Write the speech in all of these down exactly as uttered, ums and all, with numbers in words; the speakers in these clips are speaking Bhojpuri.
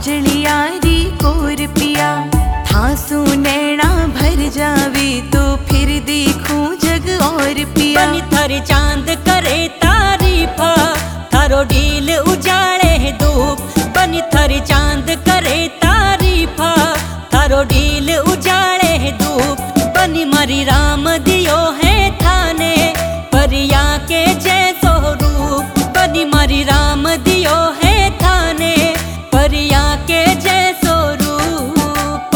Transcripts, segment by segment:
काजलियारी कोर पिया थासू नैना भर जावे तो फिर देखूं जग और पिया। बनी थारे चांद करे तारीफा थारो डील उजाड़े धूप। बनी थारे चांद करे तारीफा थारो डील उजाड़े धूप। बनी मारी राम दियो है थाने परिया के जैसो रूप। बनी मारी राम दियो है थाने परिया के जैसो रूप।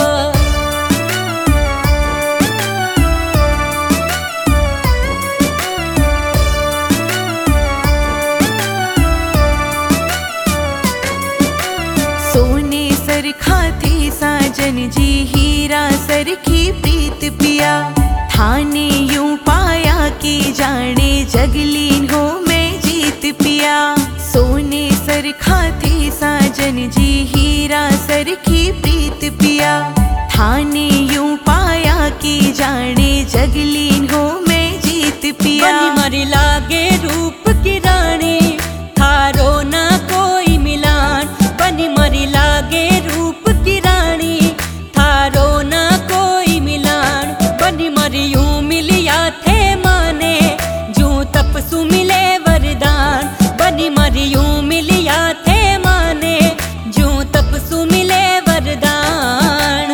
सोने सरखा थे साजन जी हीरा सरखी प्रीत पिया। थाने यूं पाया कि जाने जगलीन हो मैं जीत पिया। सोने सरखा थे साजन जी हीरा सरखी प्रीत पिया। थाने यूं पाया कि जाने जगलीन हो मैं जीत पिया। बनी मरी लागे रूप की रानी थारो ना कोई मिलान। बनी मरी लागे रूप की रानी थारो ना कोई मिलान। बनी मरी यूं मिलिया थे माने जूं तपसु मिले वरदान। बनी मरी यूं मिलिया थे माने जूं तपसु मिले वरदान।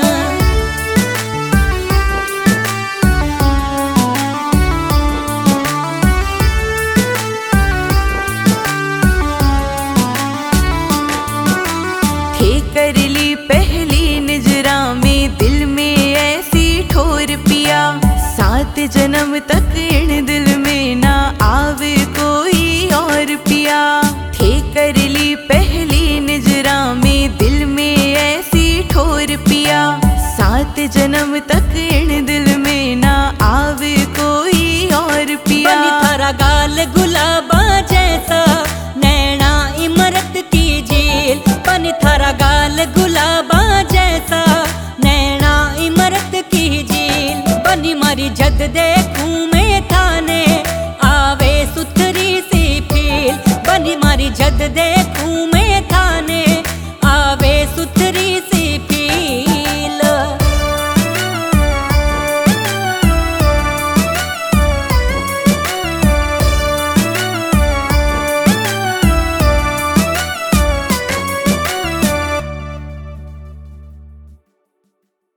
थे कर ली पहली नजरा में दिल में ऐसी ठोर पिया। सात जन्म तक इन दिल में ना आवे कोई और पिया। थे कर ली पहली नजरा में दिल में ऐसी ठोर पिया। सात जन्म तक इन दिल में ना आवे कोई और पिया। बनी थारा गाल गुलाबा जैसा नैना इमरत की झील। बनी थारा गाल गुलाबा जैसा नैना इमरत की झील। बनी मारी जद देख